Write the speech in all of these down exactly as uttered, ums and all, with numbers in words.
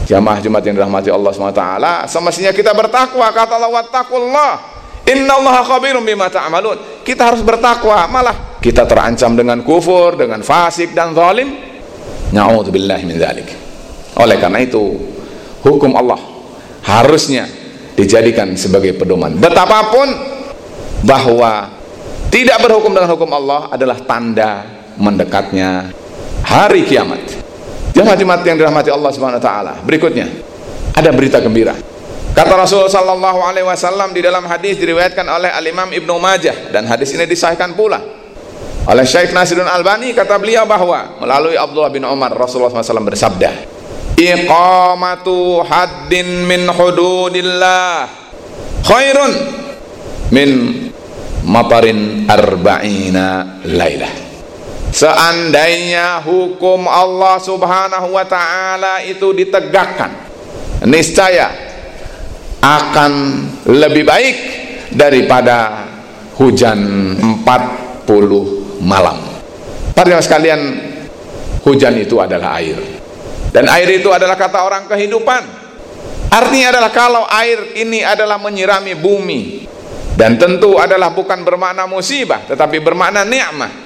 Jamaah Jumat yang dirahmati Allah subhanahu wa taala, semestinya kita bertakwa. Kata Allah, wattaqullah innallaha khabirum bima ta'malun. Kita harus bertakwa, malah kita terancam dengan kufur, dengan fasik dan zalim. Na'udzubillahi min dzalik. Oleh karena itu, hukum Allah harusnya dijadikan sebagai pedoman. Betapapun bahwa tidak berhukum dengan hukum Allah adalah tanda mendekatnya hari kiamat. Jemaah Jumat yang dirahmati Allah Subhanahu wa taala. Berikutnya ada berita gembira. Kata Rasul sallallahu alaihi wasallam di dalam hadis diriwayatkan oleh Al-Imam Ibnu Majah, dan hadis ini disahihkan pula oleh Syekh Nasiruddin Albani. Kata beliau bahwa melalui Abdullah bin Umar, Rasulullah sallallahu alaihi wasallam bersabda, iqamatu haddin min hududillah khairun min matarin arba'ina lailah. Seandainya hukum Allah subhanahu wa ta'ala itu ditegakkan, niscaya akan lebih baik daripada hujan empat puluh malam. Para sekalian, hujan itu adalah air, dan air itu adalah kata orang kehidupan. Artinya adalah kalau air ini adalah menyirami bumi, dan tentu adalah bukan bermakna musibah tetapi bermakna nikmat,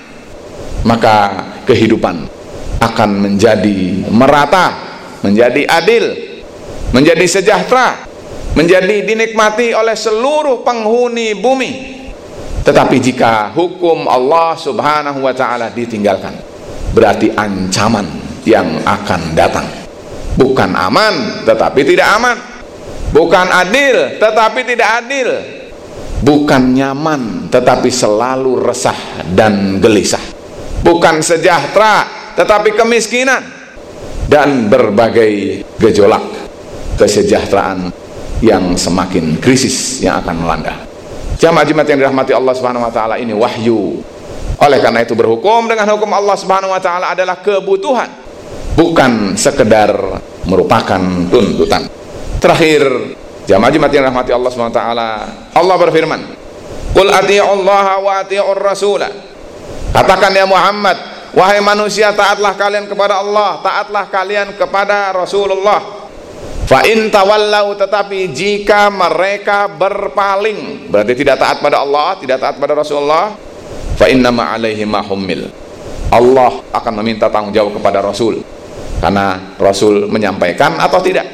maka kehidupan akan menjadi merata, menjadi adil, menjadi sejahtera, menjadi dinikmati oleh seluruh penghuni bumi. Tetapi jika hukum Allah subhanahu wa ta'ala ditinggalkan, berarti ancaman yang akan datang. Bukan aman tetapi tidak aman, bukan adil tetapi tidak adil, bukan nyaman tetapi selalu resah dan gelisah, bukan sejahtera tetapi kemiskinan, dan berbagai gejolak kesejahteraan yang semakin krisis yang akan melanda. Jamaah Jumat yang dirahmati Allah Subhanahu wa taala, ini wahyu. Oleh karena itu, berhukum dengan hukum Allah Subhanahu wa taala adalah kebutuhan, bukan sekedar merupakan tuntutan. Terakhir, jamaah Jumat yang dirahmati Allah Subhanahu wa taala, Allah berfirman, qul atii'ullaha wa atii'ur rasula. Katakan ya Muhammad, wahai manusia, taatlah kalian kepada Allah, taatlah kalian kepada Rasulullah. Fa in tawallau, tetapi jika mereka berpaling, berarti tidak taat pada Allah, tidak taat pada Rasulullah, fa innama alaihi ma hummil. Allah akan meminta tanggung jawab kepada Rasul, karena Rasul menyampaikan atau tidak.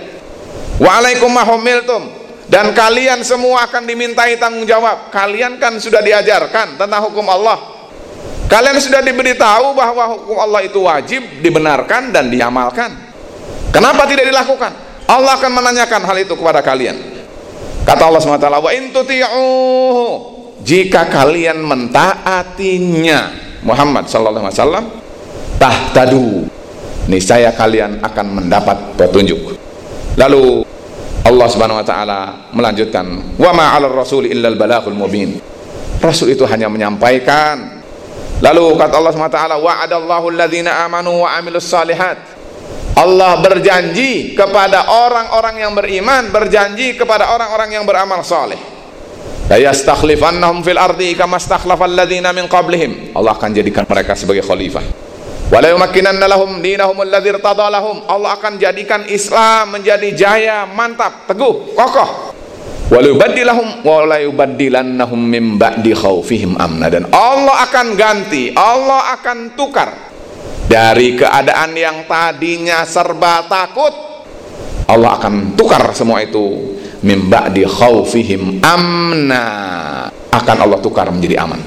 Wa alaikum ma hummiltum, dan kalian semua akan dimintai tanggung jawab. Kalian kan sudah diajarkan tentang hukum Allah, kalian sudah diberitahu bahwa hukum Allah itu wajib dibenarkan dan diamalkan. Kenapa tidak dilakukan? Allah akan menanyakan hal itu kepada kalian. Kata Allah subhanahu wa taala, wa in tuti'uhu, jika kalian mentaatinya Muhammad sallallahu alaihi wasallam, tahtadu, niscaya kalian akan mendapat petunjuk. Lalu Allah subhanahu wa taala melanjutkan, wa ma 'alar rasul illal balaghul mubin. Rasul itu hanya menyampaikan. Lalu kata Allah subhanahu wa taala, wa'adallahu alladhina amanu wa 'amilus shalihat. Allah berjanji kepada orang-orang yang beriman, berjanji kepada orang-orang yang beramal saleh. La yastakhlifannahum fil ardi kama stakhlafal ladzina min qablihim. Allah akan jadikan mereka sebagai khalifah. Wa la yumakkinanna lahum dinahum alladzi irtada lahum. Allah akan jadikan Islam menjadi jaya, mantap, teguh, kokoh. Wa la yubaddilahum wa la yubaddilannahum min ba'di khaufihim amna. Dan Allah akan ganti, Allah akan tukar dari keadaan yang tadinya serba takut, Allah akan tukar semua itu mim ba'di khaufihim amna, akan Allah tukar menjadi aman.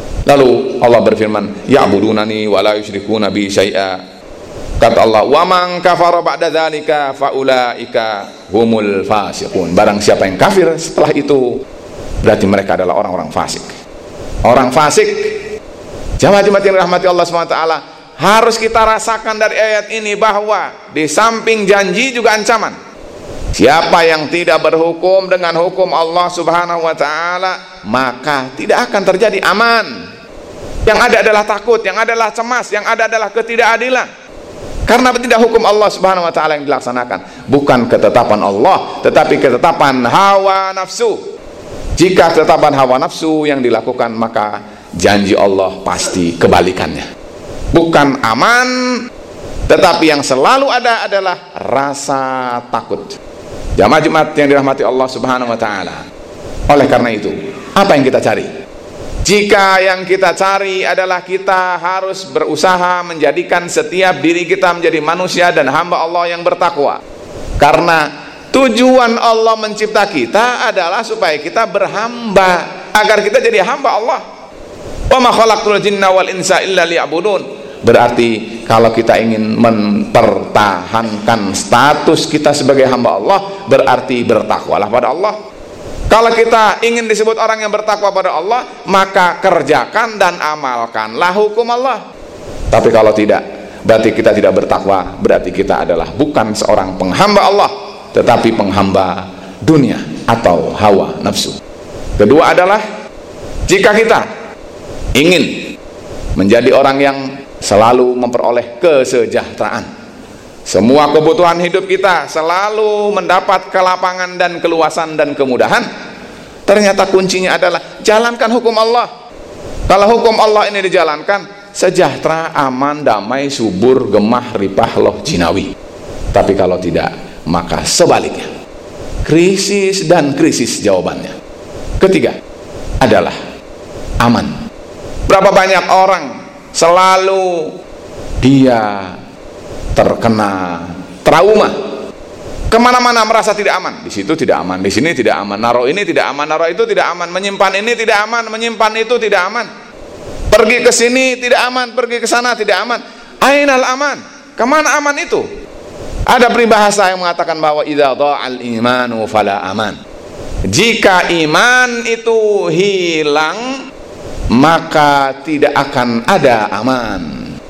Lalu Allah berfirman, ya'budunani wa la yusyrikuna bi syai'a. Kata Allah, wa man kafara ba'da dzalika fa ulaika humul fasiqun. Barang siapa yang kafir setelah itu, berarti mereka adalah orang-orang fasik. Orang fasik. Jamaah Jumat yang dirahmati Allah subhanahu wa taala, harus kita rasakan dari ayat ini bahwa di samping janji juga ancaman. Siapa yang tidak berhukum dengan hukum Allah subhanahu wa ta'ala, maka tidak akan terjadi aman. Yang ada adalah takut, yang ada adalah cemas, yang ada adalah ketidakadilan. Karena tidak hukum Allah subhanahu wa ta'ala yang dilaksanakan, bukan ketetapan Allah, tetapi ketetapan hawa nafsu. Jika ketetapan hawa nafsu yang dilakukan, maka janji Allah pasti kebalikannya. Bukan aman, tetapi yang selalu ada adalah rasa takut. Jamaah Jumat yang dirahmati Allah Subhanahu wa taala. Oleh karena itu, apa yang kita cari? Jika yang kita cari adalah kita harus berusaha menjadikan setiap diri kita menjadi manusia dan hamba Allah yang bertakwa. Karena tujuan Allah mencipta kita adalah supaya kita berhamba, agar kita jadi hamba Allah. Wa ma khalaqtul jinna wal insa illa liya'budun. Berarti kalau kita ingin mempertahankan status kita sebagai hamba Allah, berarti bertakwalah pada Allah. Kalau kita ingin disebut orang yang bertakwa pada Allah, maka kerjakan dan amalkanlah hukum Allah. Tapi kalau tidak, berarti kita tidak bertakwa, berarti kita adalah bukan seorang penghamba Allah, tetapi penghamba dunia atau hawa nafsu. Kedua adalah, jika kita ingin menjadi orang yang selalu memperoleh kesejahteraan, semua kebutuhan hidup kita selalu mendapat kelapangan dan keluasan dan kemudahan, ternyata kuncinya adalah jalankan hukum Allah. Kalau hukum Allah ini dijalankan, sejahtera, aman, damai, subur, gemah, ripah, loh, jinawi. Tapi kalau tidak, maka sebaliknya, krisis dan krisis jawabannya. Ketiga adalah aman. Berapa banyak orang selalu dia terkena trauma, kemana-mana merasa tidak aman. Di situ tidak aman, di sini tidak aman, naruh ini tidak aman, naruh itu tidak aman, menyimpan ini tidak aman, menyimpan itu tidak aman, pergi ke sini tidak aman, pergi ke sana tidak aman. Ainal aman? Kemana aman itu? Ada peribahasa yang mengatakan bahwa idza dha'al imanu fala aman. Jika iman itu hilang, maka tidak akan ada aman.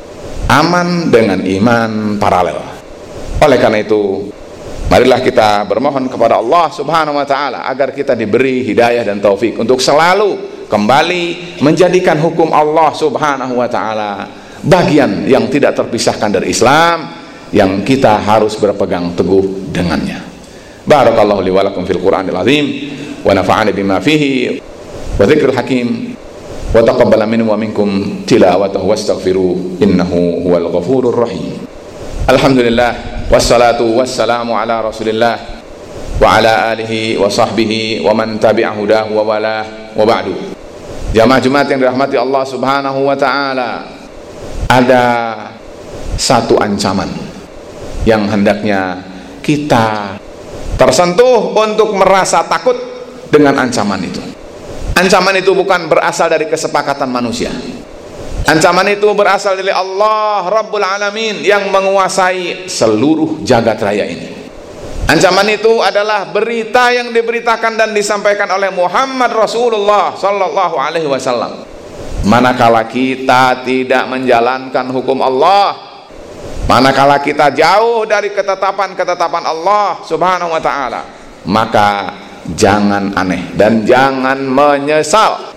Aman dengan iman paralel. Oleh karena itu, marilah kita bermohon kepada Allah Subhanahu wa taala agar kita diberi hidayah dan taufik untuk selalu kembali menjadikan hukum Allah Subhanahu wa taala bagian yang tidak terpisahkan dari Islam, yang kita harus berpegang teguh dengannya. Barakallahu li wa lakum fil Qur'anil azim wa nafa'ani bima fihi wa dzikril hakim. Wa taqabbala minni wa minkum tilawatahu wastaghfiruh innahu huwal ghafurur rahim. Alhamdulillah wassalatu wassalamu ala Rasulillah wa ala alihi wa sahbihi wa man tabi'a hudahu wa walah wa ba'du. Jamaah Jumat yang dirahmati Allah Subhanahu wa taala, ada satu ancaman yang hendaknya kita tersentuh untuk merasa takut dengan ancaman itu. Ancaman itu bukan berasal dari kesepakatan manusia. Ancaman itu berasal dari Allah Rabbul Alamin yang menguasai seluruh jagat raya ini. Ancaman itu adalah berita yang diberitakan dan disampaikan oleh Muhammad Rasulullah Sallallahu Alaihi Wasallam. Manakala kita tidak menjalankan hukum Allah, manakala kita jauh dari ketetapan-ketetapan Allah Subhanahu Wa Taala, maka jangan aneh dan jangan menyesal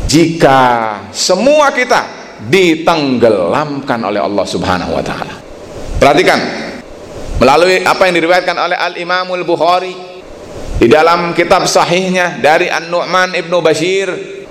jika semua kita ditenggelamkan oleh Allah Subhanahu wa taala. Perhatikan melalui apa yang diriwayatkan oleh Al-Imamul Bukhari di dalam kitab sahihnya dari An-Nu'man Ibnu Bashir,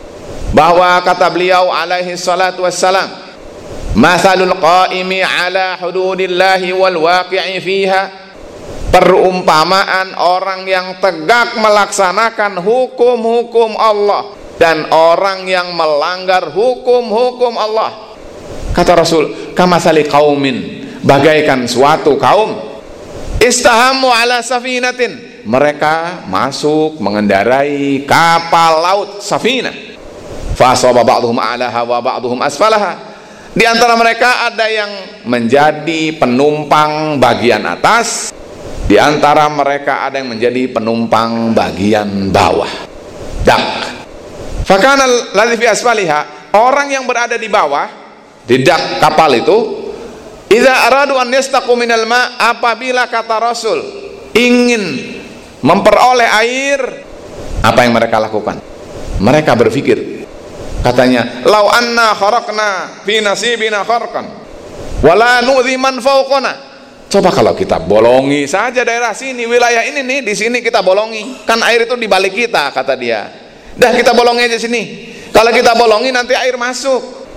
bahwa kata beliau alaihi salatu wassalam, "Matsalul qa'imi ala hududillahi wal waqi'i fiha." Perumpamaan orang yang tegak melaksanakan hukum-hukum Allah dan orang yang melanggar hukum-hukum Allah. Kata Rasul, kamasali qaumin, bagaikan suatu kaum, istahamu ala safinatin, mereka masuk mengendarai kapal laut safina, fa asaba ba'dhum a'laha wa ba'dhum asfalaha. Di antara mereka ada yang menjadi penumpang bagian atas, di antara mereka ada yang menjadi penumpang bagian bawah. Dak. Fakana alladhi fi asfaliha, orang yang berada di bawah di dak kapal itu, idza aradu an yastaqu minal ma, apabila kata Rasul ingin memperoleh air, apa yang mereka lakukan? Mereka berpikir, katanya, lau anna kharaqna fi nasibina kharqan wala nu'dhi man fawqana. Coba kalau kita bolongi saja daerah sini, wilayah ini nih, di sini kita bolongi, kan air itu di balik kita, kata dia. Dah kita bolongi aja sini. Kalau kita bolongi nanti air masuk,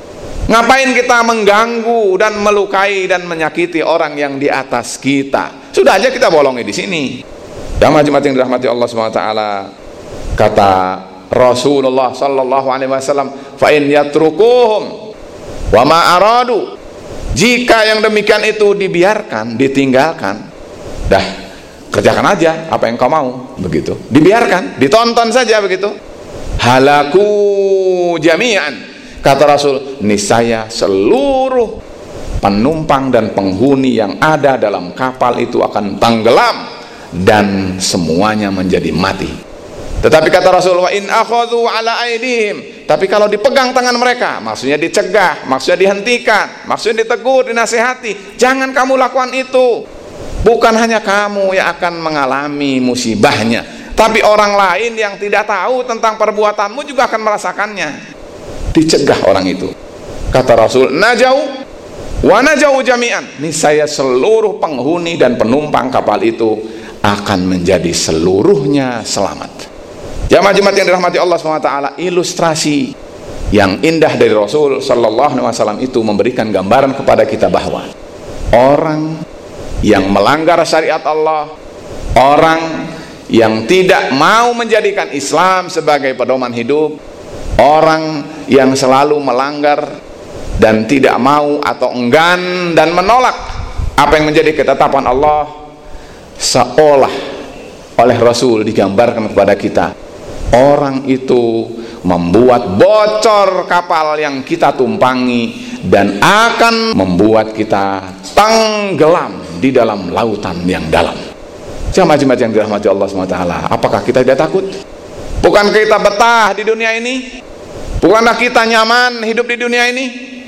Ngapain kita mengganggu dan melukai dan menyakiti orang yang di atas kita? Sudah aja kita bolongi di sini. Jamaah yang dirahmati Allah subhanahu wa taala, kata Rasulullah sallallahu alaihi wasallam, fa in yatrukuhum wa ma aradu, jika yang demikian itu dibiarkan, ditinggalkan, dah kerjakan aja apa yang kau mau, begitu. Dibiarkan, ditonton saja begitu. Halaku jami'an, kata Rasul, niscaya seluruh penumpang dan penghuni yang ada dalam kapal itu akan tenggelam dan semuanya menjadi mati. Tetapi kata Rasul, wa in akhadhu ala aidihim, tapi kalau dipegang tangan mereka, maksudnya dicegah, maksudnya dihentikan, maksudnya ditegur, dinasihati, jangan kamu lakukan itu. Bukan hanya kamu yang akan mengalami musibahnya, tapi orang lain yang tidak tahu tentang perbuatanmu juga akan merasakannya. Dicegah orang itu. Kata Rasul, najau wa najau jami'an, niscaya seluruh penghuni dan penumpang kapal itu akan menjadi seluruhnya selamat. Jamaah jemaat yang dirahmati Allah subhanahu wa taala, ilustrasi yang indah dari Rasul sallallahu alaihi wasallam itu memberikan gambaran kepada kita bahwa orang yang melanggar syariat Allah, orang yang tidak mau menjadikan Islam sebagai pedoman hidup, orang yang selalu melanggar dan tidak mau atau enggan dan menolak apa yang menjadi ketetapan Allah, seolah oleh Rasul digambarkan kepada kita, orang itu membuat bocor kapal yang kita tumpangi dan akan membuat kita tenggelam di dalam lautan yang dalam. Jemaat-jemaat yang dirahmati Allah subhanahu wa taala, apakah kita tidak takut? Bukankah kita betah di dunia ini? Bukankah kita nyaman hidup di dunia ini?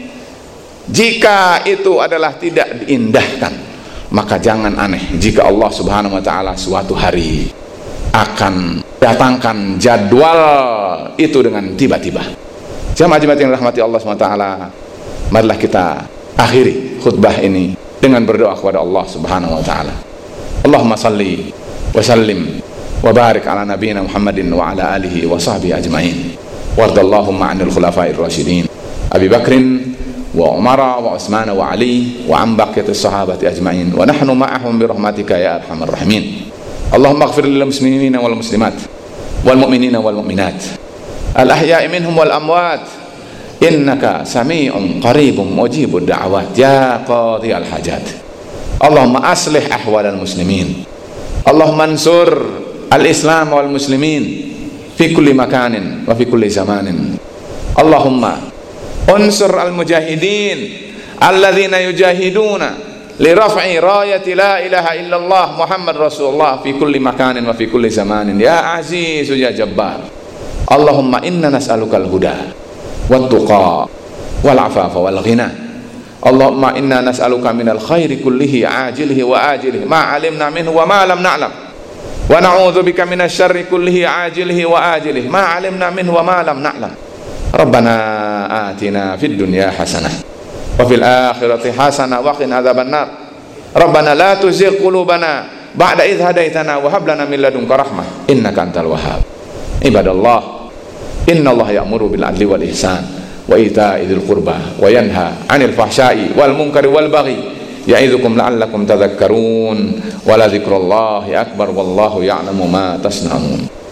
Jika itu adalah tidak diindahkan, maka jangan aneh jika Allah subhanahu wa taala suatu hari akan datangkan jadwal itu dengan tiba-tiba. Jamaah-jamaah yang dirahmati Allah subhanahu wa taala, marilah kita akhiri khutbah ini dengan berdoa kepada Allah subhanahu wa taala. Allahumma salli wa sallim wa barik ala nabiyyina Muhammadin wa ala alihi wa sahbihi ajma'in. Wardallahumma 'anil khulafa'ir rasyidin Abi Bakrin wa Umar wa Utsman wa Ali wa an baqiyatis sahabati ajma'in wa nahnu ma'ahum bi rahmatika ya arhamar rahimin. Allahumma ighfir lil muslimina wal muslimat wal mu'minina wal mu'minat al ahya'i minhum wal amwat innaka sami'un qaribun mujibud da'awat ya qadhiyal hajat. Allahumma aslih ahwalal muslimin, Allahumma ansur al-islam wal muslimin fi kulli makanin wa fi kulli zamanin. Allahumma unsur al-mujahidin alladzina yujahiduna liraf'i rayati la ilaha illallah Muhammad Rasulullah fi kulli makanin wa fi kulli zamanin ya aziz ya jabbar. Allahumma inna nas'alukal huda wat tuqa wal afafa wal ghina. Allahumma inna nas'aluka minal khairi kullihi ajilihi wa ajilihi ma 'alimna minhu wa ma lam na'lam wa na'udzubika minasy syarri kullihi ajilihi wa ajilihi ma 'alimna minhu wa ma lam na'lam. Rabbana atina fid dunya hasanah wa fil akhirati hasanah wa qina adzaban nar. Rabbana la tuzigh qulubana ba'da idh hadaitana wa hab lana min ladunka rahmah innaka antal wahhab. Ibadallah, innallaha ya'muru bil 'adli wal ihsan wa ita'i dzil qurba wa yanha 'anil fahsya'i wal munkari wal baghi ya'idzukum la'allakum tadhakkarun wa la dzikrullahi akbar wallahu ya'lamu ma tasna'un.